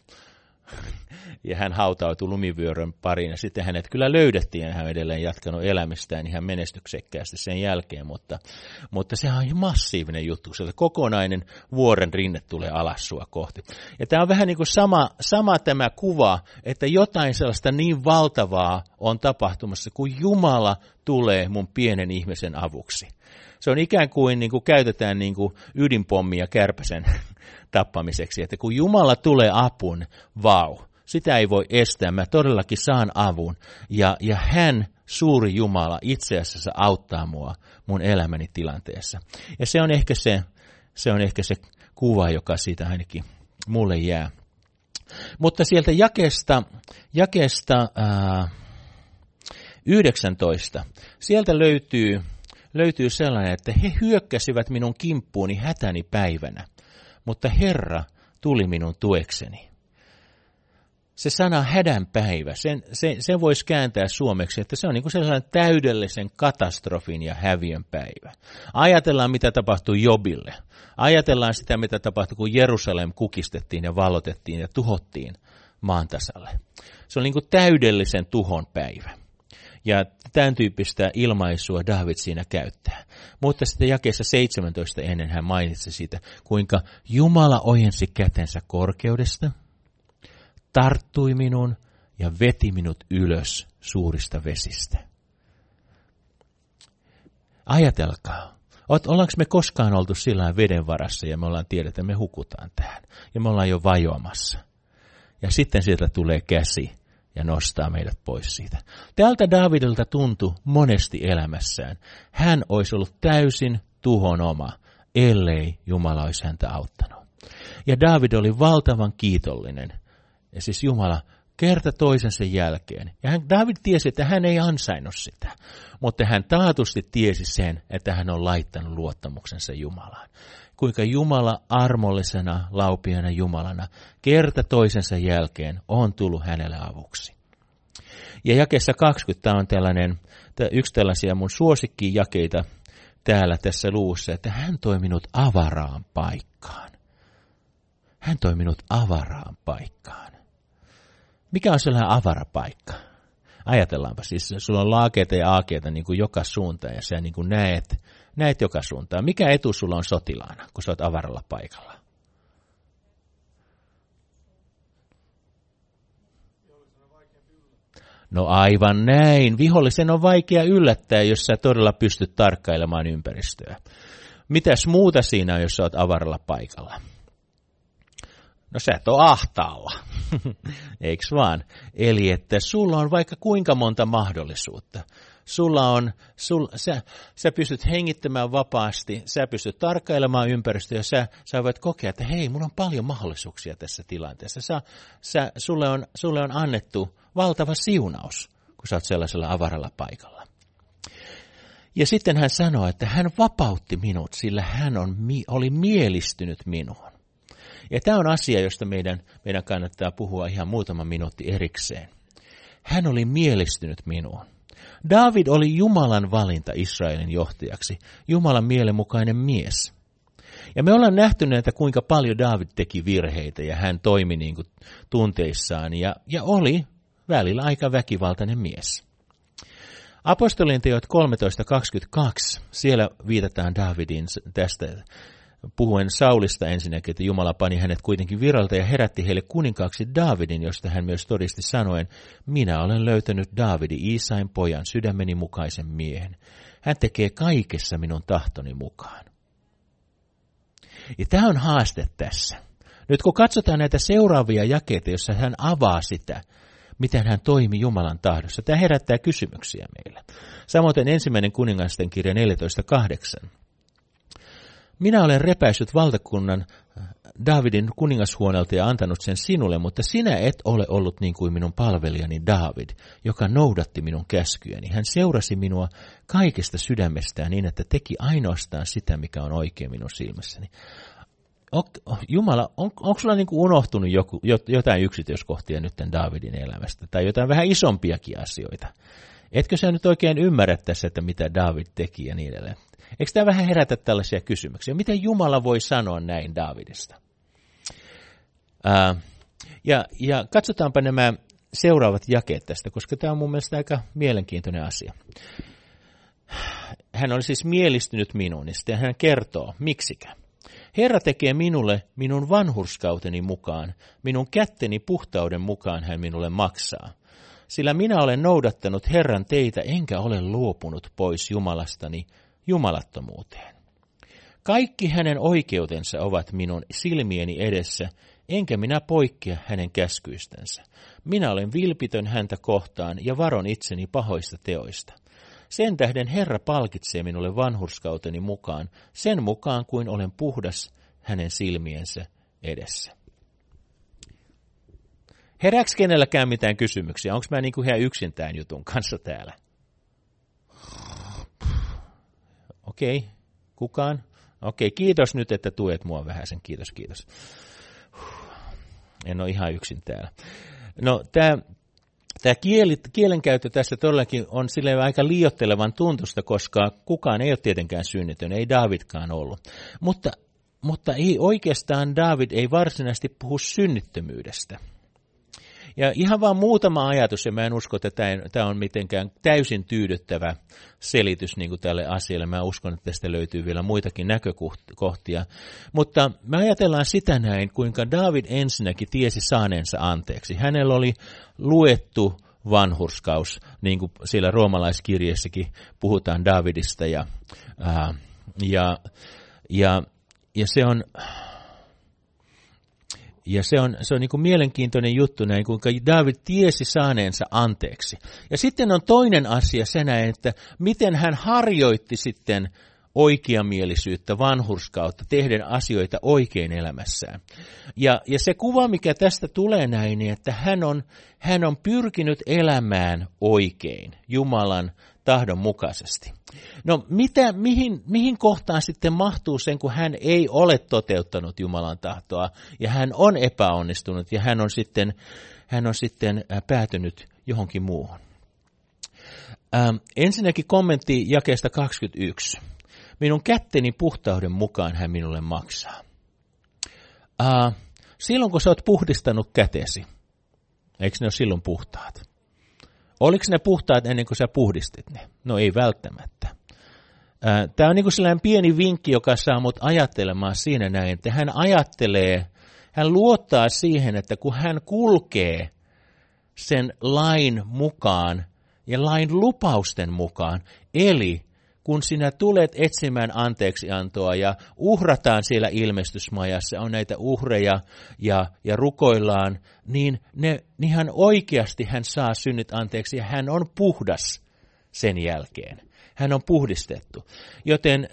Ja hän hautautui lumivyörön pariin ja sitten hänet kyllä löydettiin ja hän on edelleen jatkanut elämistään ihan menestyksekkäästi sen jälkeen, mutta, mutta sehän on massiivinen juttu, se kokonainen vuoren rinne tulee alas sua kohti. Ja tämä on vähän niin kuin sama, sama tämä kuva, että jotain sellaista niin valtavaa on tapahtumassa, kun Jumala tulee mun pienen ihmisen avuksi. Se on ikään kuin, niin kuin käytetään niin kuin ydinpommia kärpäsen tappamiseksi, että kun Jumala tulee apun, vau, sitä ei voi estää, mä todellakin saan avun ja, ja hän, suuri Jumala, itse asiassa auttaa mua mun elämäni tilanteessa. Ja se on ehkä se, se, on ehkä se kuva, joka siitä ainakin mulle jää. Mutta sieltä jakeesta, jakeesta ää, yhdeksäntoista, sieltä löytyy, löytyy sellainen, että he hyökkäsivät minun kimppuuni hätäni päivänä, mutta Herra tuli minun tuekseni. Se sana hädän päivä, sen, se, sen voisi kääntää suomeksi, että se on niin kuin sellainen täydellisen katastrofin ja häviön päivä. Ajatellaan, mitä tapahtui Jobille. Ajatellaan sitä, mitä tapahtui, kun Jerusalem kukistettiin ja vallotettiin ja tuhottiin maan tasalle. Se on niin kuin täydellisen tuhon päivä. Ja tämän tyyppistä ilmaisua Daavid siinä käyttää. Mutta sitten jakeessa seitsemäntoista ennen hän mainitsi siitä, kuinka Jumala ojensi kätensä korkeudesta, tarttui minun ja veti minut ylös suurista vesistä. Ajatelkaa, ollaanko me koskaan oltu sillä veden varassa ja me ollaan tiedetty, että me hukutaan tähän ja me ollaan jo vajoamassa. Ja sitten sieltä tulee käsi ja nostaa meidät pois siitä. Tältä Daavidilta tuntui monesti elämässään. Hän olisi ollut täysin tuhon oma, ellei Jumala olisi häntä auttanut. Ja Daavid oli valtavan kiitollinen. Ja siis Jumala kerta toisensa jälkeen. Ja hän, Daavid tiesi, että hän ei ansainnut sitä. Mutta hän taatusti tiesi sen, että hän on laittanut luottamuksensa Jumalaan. Kuinka Jumala armollisena, laupiana Jumalana kerta toisensa jälkeen on tullut hänelle avuksi. Ja jakeessa kaksikymmentä on tällainen, yksi tällaisia mun suosikkijakeita täällä tässä luvussa, että hän toi minut avaraan paikkaan. Hän toi minut avaraan paikkaan. Mikä on sellainen avara paikka? Ajatellaanpa, siis sulla on laakeita ja aakeita niin kuin joka suuntaan ja sä niin kuin näet, näet joka suuntaan. Mikä etu sulla on sotilaana, kun sä oot avaralla paikalla? No aivan näin. Vihollisen on vaikea yllättää, jos sä todella pystyt tarkkailemaan ympäristöä. Mitäs muuta siinä on, jos sä oot avaralla paikalla? No sä et ole ahtaalla, eiks vaan? Eli että sulla on vaikka kuinka monta mahdollisuutta. Sulla on, sul, sä, sä pystyt hengittämään vapaasti, sä pystyt tarkkailemaan ympäristöä, sä, sä voit kokea, että hei, mulla on paljon mahdollisuuksia tässä tilanteessa. Sä, sä, sulle, on, sulle on annettu valtava siunaus, kun sä oot sellaisella avaralla paikalla. Ja sitten hän sanoi, että hän vapautti minut, sillä hän on, oli mielistynyt minuun. Ja tämä on asia, josta meidän, meidän kannattaa puhua ihan muutama minuutti erikseen. Hän oli mielistynyt minuun. Daavid oli Jumalan valinta Israelin johtajaksi, Jumalan mielenmukainen mies. Ja me ollaan nähty näitä, kuinka paljon Daavid teki virheitä ja hän toimi niin kuin tunteissaan ja, ja oli välillä aika väkivaltainen mies. Apostolien teot kolmetoista kaksikymmentäkaksi, siellä viitataan Daavidin tästä, puhuen Saulista ensinnäkin, että Jumala pani hänet kuitenkin viralta ja herätti heille kuninkaaksi Daavidin, josta hän myös todisti sanoen, minä olen löytänyt Daavidin Iisain pojan, sydämeni mukaisen miehen. Hän tekee kaikessa minun tahtoni mukaan. Ja tämä on haaste tässä. Nyt kun katsotaan näitä seuraavia jakeita, joissa hän avaa sitä, miten hän toimi Jumalan tahdossa, tämä herättää kysymyksiä meillä. Samoin ensimmäinen kuningasten kirja neljätoista kahdeksan. Minä olen repäissyt valtakunnan Daavidin kuningashuoneelta ja antanut sen sinulle, mutta sinä et ole ollut niin kuin minun palvelijani Daavid, joka noudatti minun käskyjäni. Hän seurasi minua kaikesta sydämestään niin, että teki ainoastaan sitä, mikä on oikein minun silmässäni. Jumala, on, onko sulla niin kuin unohtunut joku, jotain yksityiskohtia nyt Daavidin elämästä tai jotain vähän isompiakin asioita? Etkö sä nyt oikein ymmärrä tässä, että mitä Daavid teki ja niin edelleen? Eikö tämä vähän herätä tällaisia kysymyksiä? Miten Jumala voi sanoa näin Daavidista? Ää, ja, ja katsotaanpa nämä seuraavat jakeet tästä, koska tämä on mun mielestä aika mielenkiintoinen asia. Hän oli siis mielistynyt minuun, ja sitten hän kertoo, miksikä. Herra tekee minulle minun vanhurskauteni mukaan, minun kätteni puhtauden mukaan hän minulle maksaa. Sillä minä olen noudattanut Herran teitä, enkä ole luopunut pois Jumalastani jumalattomuuteen. Kaikki hänen oikeutensa ovat minun silmieni edessä, enkä minä poikkea hänen käskyistänsä. Minä olen vilpitön häntä kohtaan ja varon itseni pahoista teoista. Sen tähden Herra palkitsee minulle vanhurskauteni mukaan, sen mukaan kuin olen puhdas hänen silmiensä edessä. Herääkö kenelläkään mitään kysymyksiä? Onko mä niin kuin ihan yksin tämän jutun kanssa täällä? Okei, okay. Kukaan? Okei, okay. Kiitos nyt, että tuet mua vähän sen. Kiitos, kiitos. En ole ihan yksin täällä. No, tämä... Tämä kieli, kielenkäyttö tässä todellakin on silleen aika liioittelevan tuntusta, koska kukaan ei ole tietenkään synnitön, ei Daavidkaan ollut. Mutta, mutta ei oikeastaan Daavid ei varsinaisesti puhu synnittömyydestä. Ja ihan vaan muutama ajatus, ja mä en usko, että tämä on mitenkään täysin tyydyttävä selitys niin kuin tälle asialle. Mä uskon, että tästä löytyy vielä muitakin näkökohtia. Mutta me ajatellaan sitä näin, kuinka Daavid ensinnäkin tiesi saaneensa anteeksi. Hänellä oli luettu vanhurskaus, niin kuin siellä roomalaiskirjeessäkin puhutaan Daavidista. Ja, ää, ja, ja, ja se on... Ja se on, se on niin kuin mielenkiintoinen juttu näin, kuinka Daavid tiesi saaneensa anteeksi. Ja sitten on toinen asia se näin, että miten hän harjoitti sitten oikeamielisyyttä, vanhurskautta, tehden asioita oikein elämässään. Ja, ja se kuva, mikä tästä tulee näin, niin että hän on, hän on pyrkinyt elämään oikein Jumalan tahdon mukaisesti. No mitä, mihin, mihin kohtaan sitten mahtuu sen, kun hän ei ole toteuttanut Jumalan tahtoa ja hän on epäonnistunut ja hän on sitten, hän on sitten päätynyt johonkin muuhun. Ähm, ensinnäkin kommentti jakeesta kaksikymmentäyksi. Minun kätteni puhtauden mukaan hän minulle maksaa. Äh, silloin kun sä oot puhdistanut kätesi, eikö ne ole silloin puhtaat? Oliko ne puhtaat ennen kuin sä puhdistit ne? No ei välttämättä. Tämä on niin kuin sellainen pieni vinkki, joka saa mut ajattelemaan siinä näin, että hän ajattelee, hän luottaa siihen, että kun hän kulkee sen lain mukaan ja lain lupausten mukaan, eli kun sinä tulet etsimään anteeksiantoa ja uhrataan siellä ilmestysmajassa, on näitä uhreja ja, ja rukoillaan, niin, ne, niin hän oikeasti hän saa synnit anteeksi ja hän on puhdas sen jälkeen. Hän on puhdistettu. Joten,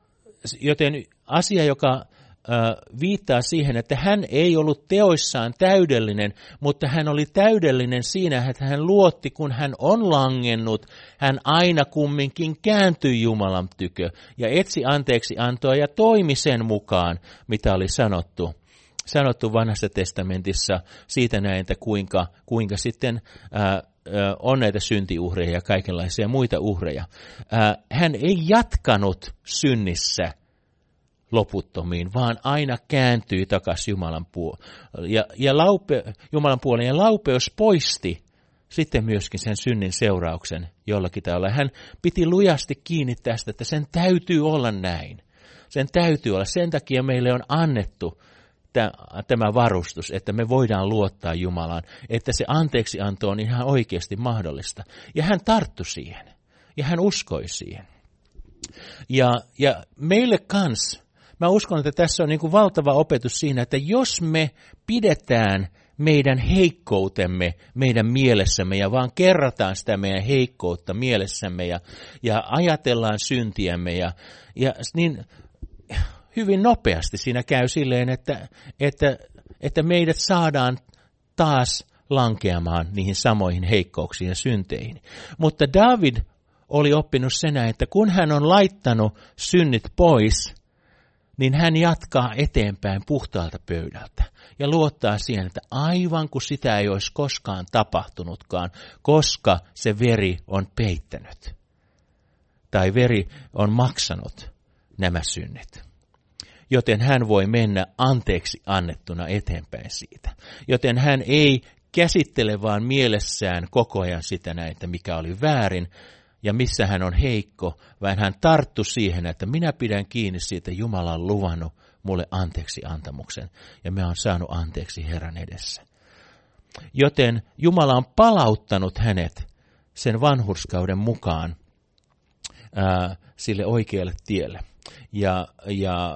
joten asia, joka viittaa siihen, että hän ei ollut teoissaan täydellinen, mutta hän oli täydellinen siinä, että hän luotti, kun hän on langennut, hän aina kumminkin kääntyi Jumalan tykö ja etsi anteeksi antoa ja toimi sen mukaan, mitä oli sanottu. Sanottu Vanhassa testamentissa siitä näin, että kuinka, kuinka sitten ää, on näitä syntiuhreja ja kaikenlaisia muita uhreja. Ää, hän ei jatkanut synnissä loputtomiin, vaan aina kääntyi takaisin Jumalan puoleen. Ja, ja laupe, Jumalan puoleen ja laupeus poisti sitten myöskin sen synnin seurauksen jollakin tavalla. Hän piti lujasti kiinni tästä, että sen täytyy olla näin. Sen täytyy olla. Sen takia meille on annettu tämä varustus, että me voidaan luottaa Jumalaan, että se anteeksianto on ihan oikeasti mahdollista. Ja hän tarttui siihen. Ja hän uskoi siihen. Ja, ja meille kans, mä uskon, että tässä on niin kuin valtava opetus siinä, että jos me pidetään meidän heikkoutemme meidän mielessämme ja vaan kerrataan sitä meidän heikkoutta mielessämme ja, ja ajatellaan syntiämme, ja, ja, niin hyvin nopeasti siinä käy silleen, että, että, että meidät saadaan taas lankeamaan niihin samoihin heikkouksiin ja synteihin. Mutta David oli oppinut senä, että kun hän on laittanut synnit pois, niin hän jatkaa eteenpäin puhtaalta pöydältä ja luottaa siihen, että aivan kuin sitä ei olisi koskaan tapahtunutkaan, koska se veri on peittänyt tai veri on maksanut nämä synnit. Joten hän voi mennä anteeksi annettuna eteenpäin siitä. Joten hän ei käsittele vaan mielessään koko ajan sitä näin, että mikä oli väärin, ja missä hän on heikko, vaan hän tarttui siihen, että minä pidän kiinni siitä, Jumala on luvannut mulle anteeksi antamuksen, ja mä oon saanut anteeksi Herran edessä. Joten Jumala on palauttanut hänet sen vanhurskauden mukaan ää, sille oikealle tielle. Ja, ja,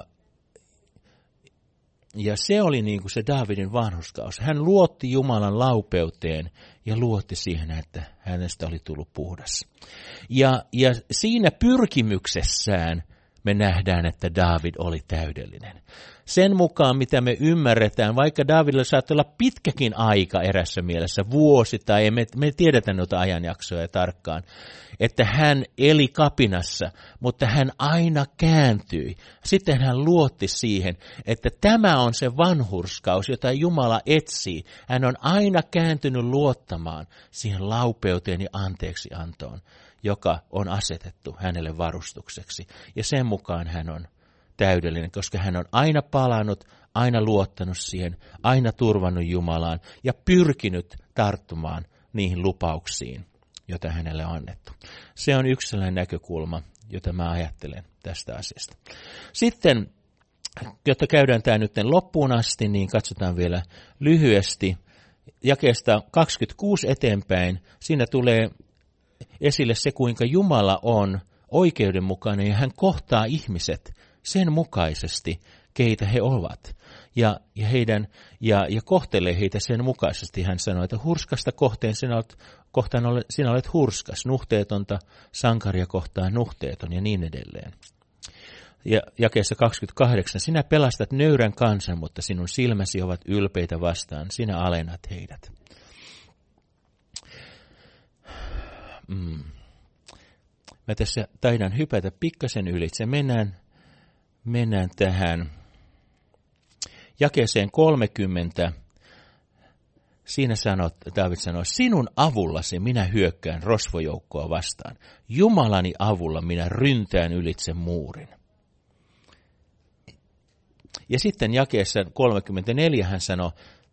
ja se oli niin kuin se Daavidin vanhurskaus. Hän luotti Jumalan laupeuteen ja luotti siihen, että hänestä oli tullut puhdas. Ja, ja siinä pyrkimyksessään me nähdään, että Daavid oli täydellinen. Sen mukaan, mitä me ymmärretään, vaikka Daavidilla saattaa olla pitkäkin aika erässä mielessä, vuosi tai me, me tiedetä noita ajanjaksoja tarkkaan, että hän eli kapinassa, mutta hän aina kääntyi. Sitten hän luotti siihen, että tämä on se vanhurskaus, jota Jumala etsii. Hän on aina kääntynyt luottamaan siihen laupeuteen ja anteeksiantoon, joka on asetettu hänelle varustukseksi. Ja sen mukaan hän on täydellinen, koska hän on aina palannut, aina luottanut siihen, aina turvannut Jumalaan ja pyrkinyt tarttumaan niihin lupauksiin, joita hänelle on annettu. Se on yksi sellainen näkökulma, jota mä ajattelen tästä asiasta. Sitten, jotta käydään tämä nyt loppuun asti, niin katsotaan vielä lyhyesti jakeesta kaksikymmentäkuusi eteenpäin. Siinä tulee esille se, kuinka Jumala on oikeudenmukainen ja hän kohtaa ihmiset sen mukaisesti, keitä he ovat. Ja, ja, heidän, ja, ja kohtelee heitä sen mukaisesti. Hän sanoi, että hurskasta kohteen sinä olet, kohtaan olet, sinä olet hurskas, nuhteetonta sankaria kohtaan nuhteeton ja niin edelleen. Ja jakeessa kaksikymmentäkahdeksan, sinä pelastat nöyrän kansan, mutta sinun silmäsi ovat ylpeitä vastaan, sinä alennat heidät. Mm. Mä tässä taidan hypätä pikkasen ylitse. Mennään, mennään tähän jakeeseen kolmekymmentä. Siinä sanot, Daavid sanoi, sinun avullasi minä hyökkään rosvojoukkoa vastaan. Jumalani avulla minä ryntään ylitse muurin. Ja sitten jakeessa kolmekymmentäneljä hän sanoi,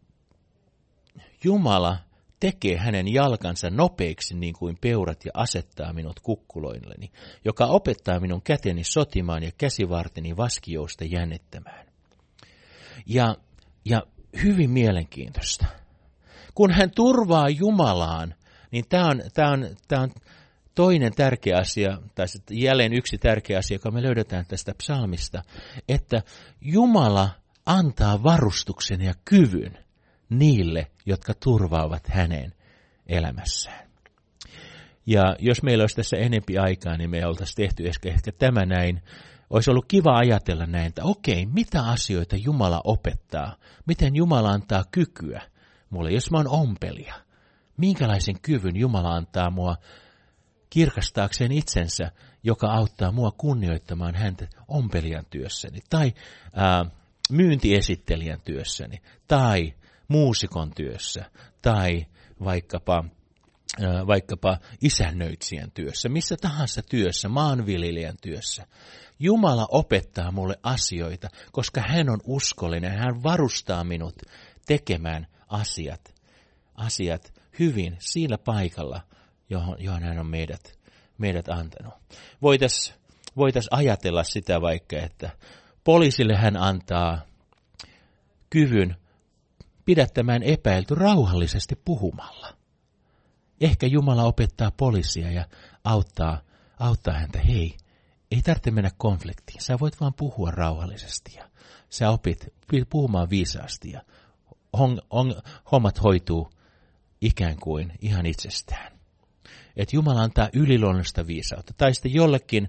Jumala tekee hänen jalkansa nopeiksi niin kuin peurat ja asettaa minut kukkuloilleni, joka opettaa minun käteni sotimaan ja käsivarteni vaskijousta jännittämään. Ja, ja hyvin mielenkiintoista. Kun hän turvaa Jumalaan, niin tämä on, tämä on, tämä on toinen tärkeä asia, tai jälleen yksi tärkeä asia, joka me löydetään tästä psalmista, että Jumala antaa varustuksen ja kyvyn niille, jotka turvaavat hänen elämässään. Ja jos meillä olisi tässä enempi aikaa, niin me oltaisiin tehty ehkä, ehkä tämä näin. Olisi ollut kiva ajatella näin, että okei, mitä asioita Jumala opettaa? Miten Jumala antaa kykyä mulle, jos mä oon ompelija? Minkälaisen kyvyn Jumala antaa mua kirkastaakseen itsensä, joka auttaa mua kunnioittamaan häntä ompelijan työssäni, tai ää, myyntiesittelijän työssäni, tai muusikon työssä, tai vaikkapa, ää, vaikkapa isännöitsijän työssä, missä tahansa työssä, maanviljelijän työssä. Jumala opettaa mulle asioita, koska hän on uskollinen, hän varustaa minut tekemään asiat, asiat hyvin siinä paikalla, johon, johon hän on meidät, meidät antanut. Voitaisiin voitais ajatella sitä vaikka, että poliisille hän antaa kyvyn pidättämään epäilty rauhallisesti puhumalla. Ehkä Jumala opettaa poliisia ja auttaa, auttaa häntä, hei, ei tarvitse mennä konfliktiin, sä voit vaan puhua rauhallisesti ja sä opit puhumaan viisaasti ja hommat hoituu ikään kuin ihan itsestään. Että Jumala antaa yliluonnollista viisautta. Tai sitten jollekin,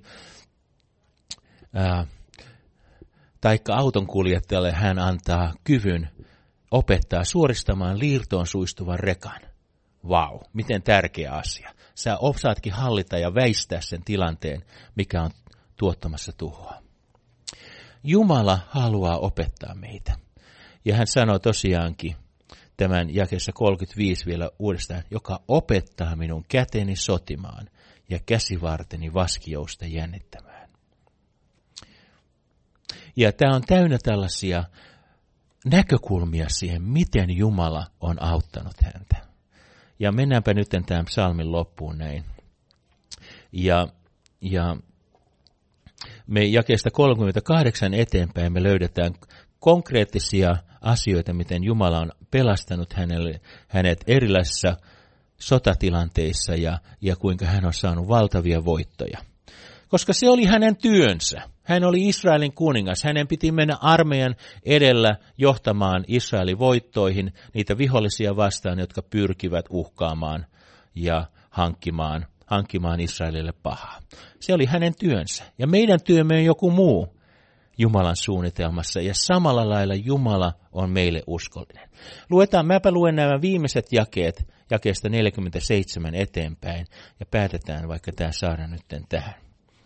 ää, taikka autonkuljettajalle hän antaa kyvyn opettaa suoristamaan liirtoon suistuvan rekan. Vau, miten tärkeä asia. Sä osaatkin hallita ja väistää sen tilanteen, mikä on tuottamassa tuhoa. Jumala haluaa opettaa meitä. Ja hän sanoo tosiaankin, tämän jakeessa kolmekymmentäviisi vielä uudestaan, joka opettaa minun käteni sotimaan ja käsivarteni vaskijousta jännittämään. Ja tämä on täynnä tällaisia näkökulmia siihen, miten Jumala on auttanut häntä. Ja mennäänpä nyt tämän psalmin loppuun näin. Ja, ja me jakeesta kolmekymmentäkahdeksan eteenpäin me löydetään konkreettisia asioita, miten Jumala on pelastanut hänelle, hänet erilaisissa sotatilanteissa ja, ja kuinka hän on saanut valtavia voittoja. Koska se oli hänen työnsä. Hän oli Israelin kuningas. Hänen piti mennä armeijan edellä johtamaan Israelin voittoihin niitä vihollisia vastaan, jotka pyrkivät uhkaamaan ja hankkimaan, hankkimaan Israelille pahaa. Se oli hänen työnsä. Ja meidän työmme on joku muu Jumalan suunnitelmassa. Ja samalla lailla Jumala on meille uskollinen. Luetaan, mäpä luen nämä viimeiset jakeet, jakeesta neljäkymmentäseitsemän eteenpäin. Ja päätetään vaikka tämä saada nyt tähän.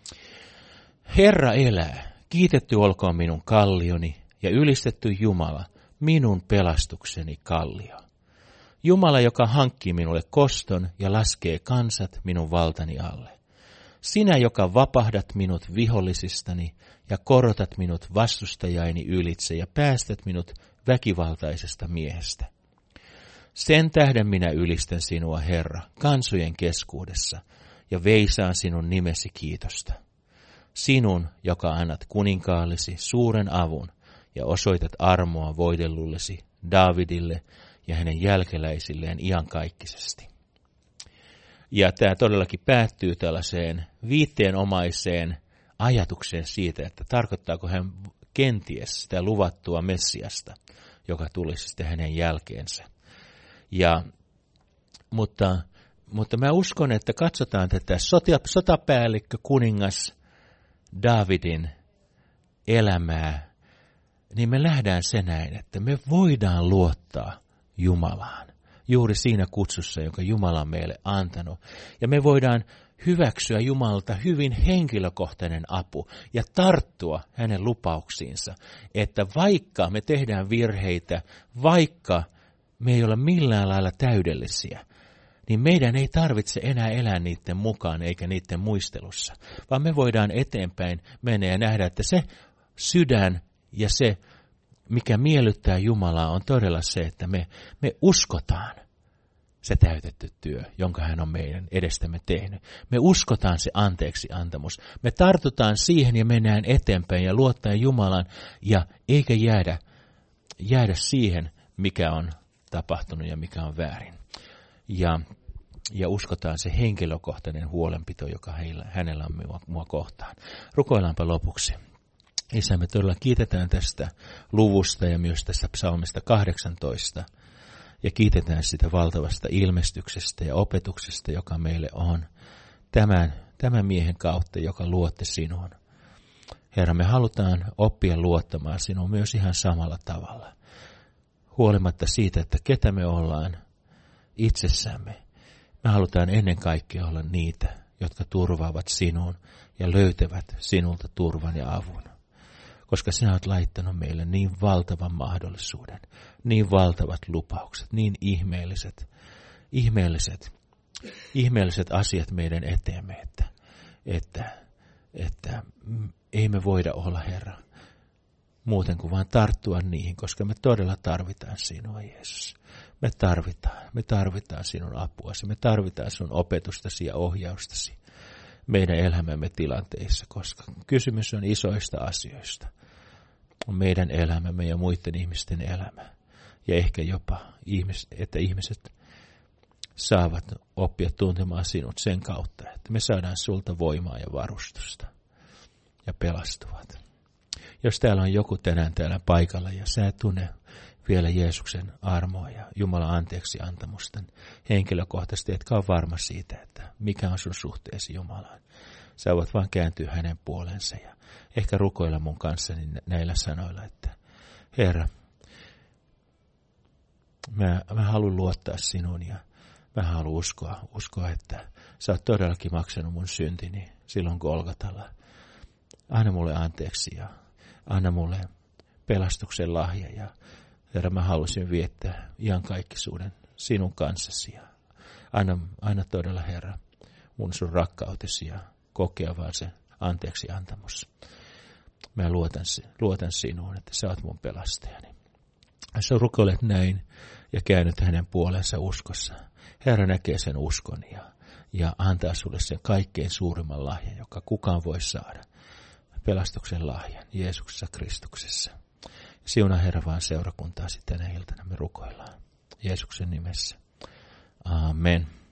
Herra elää, kiitetty olkoon minun kallioni ja ylistetty Jumala, minun pelastukseni kallio. Jumala, joka hankkii minulle koston ja laskee kansat minun valtani alle. Sinä, joka vapahdat minut vihollisistani ja korotat minut vastustajaini ylitse ja päästät minut väkivaltaisesta miehestä. Sen tähden minä ylistän sinua, Herra, kansojen keskuudessa ja veisaan sinun nimesi kiitosta. Sinun, joka annat kuninkaallesi suuren avun ja osoitat armoa voidellullesi Daavidille ja hänen jälkeläisilleen iankaikkisesti. Ja tämä todellakin päättyy tällaiseen viitteenomaiseen ajatukseen siitä, että tarkoittaako hän kenties sitä luvattua Messiasta, joka tulisi sitten hänen jälkeensä. Ja, mutta, mutta mä uskon, että katsotaan tätä sota, sotapäällikkö kuningas Daavidin elämää, niin me nähdään se näin, että me voidaan luottaa Jumalaan. Juuri siinä kutsussa, jonka Jumala on meille antanut. Ja me voidaan hyväksyä Jumalalta hyvin henkilökohtainen apu ja tarttua hänen lupauksiinsa, että vaikka me tehdään virheitä, vaikka me ei ole millään lailla täydellisiä, niin meidän ei tarvitse enää elää niiden mukaan eikä niiden muistelussa, vaan me voidaan eteenpäin mennä ja nähdä, että se sydän ja se, mikä miellyttää Jumalaa, on todella se, että me, me uskotaan se täytetty työ, jonka hän on meidän edestämme tehnyt. Me uskotaan se anteeksi antamus. Me tartutaan siihen ja mennään eteenpäin ja luottaen Jumalan ja eikä jäädä, jäädä siihen, mikä on tapahtunut ja mikä on väärin. Ja, ja uskotaan se henkilökohtainen huolenpito, joka heillä, hänellä on mua, mua kohtaan. Rukoillaanpa lopuksi. Isä, me todella kiitetään tästä luvusta ja myös tästä psalmista kahdeksantoista. Ja kiitetään sitä valtavasta ilmestyksestä ja opetuksesta, joka meille on tämän, tämän miehen kautta, joka luotte sinuun. Herra, me halutaan oppia luottamaan sinuun myös ihan samalla tavalla. Huolimatta siitä, että ketä me ollaan itsessämme. Me halutaan ennen kaikkea olla niitä, jotka turvaavat sinuun ja löytävät sinulta turvan ja avun. Koska sinä olet laittanut meille niin valtavan mahdollisuuden, niin valtavat lupaukset, niin ihmeelliset, ihmeelliset, ihmeelliset asiat meidän eteemme, että, että, että ei me voida olla, Herra, muuten kuin vaan tarttua niihin, koska me todella tarvitaan sinua, Jeesus. Me tarvitaan, me tarvitaan sinun apuasi, me tarvitaan sinun opetustasi ja ohjaustasi meidän elämämme tilanteissa, koska kysymys on isoista asioista. On meidän elämämme ja muiden ihmisten elämä. Ja ehkä jopa, ihmis, että ihmiset saavat oppia tuntemaan sinut sen kautta, että me saadaan sulta voimaa ja varustusta ja pelastuvat. Jos täällä on joku tänään täällä paikalla ja sä et tunne vielä Jeesuksen armoa ja Jumalan anteeksi antamusta henkilökohtaisesti, etkä ole varma siitä, että mikä on sun suhteesi Jumalaan. Sä voit vaan kääntyä hänen puolensa ja ehkä rukoilla mun kanssani näillä sanoilla, että Herra, mä, mä haluan luottaa sinuun ja mä haluan uskoa, uskoa, että sä oot todellakin maksanut mun syntini silloin Golgatalla. Anna mulle anteeksi ja anna mulle pelastuksen lahja ja Herra, mä haluaisin viettää iankaikkisuuden sinun kanssasi ja anna, anna todella, Herra, mun sun rakkautesi ja kokea vaan se anteeksi antamus. Mä luotan, luotan sinuun, että sä oot mun pelastajani. Sä rukoilet näin ja käännyt hänen puolensa uskossa. Herra näkee sen uskon ja, ja antaa sulle sen kaikkein suurimman lahjan, joka kukaan voi saada. Pelastuksen lahjan Jeesuksessa Kristuksessa. Siunaa, Herra, vaan seurakuntaa sitten tänä iltana me rukoillaan. Jeesuksen nimessä. Amen.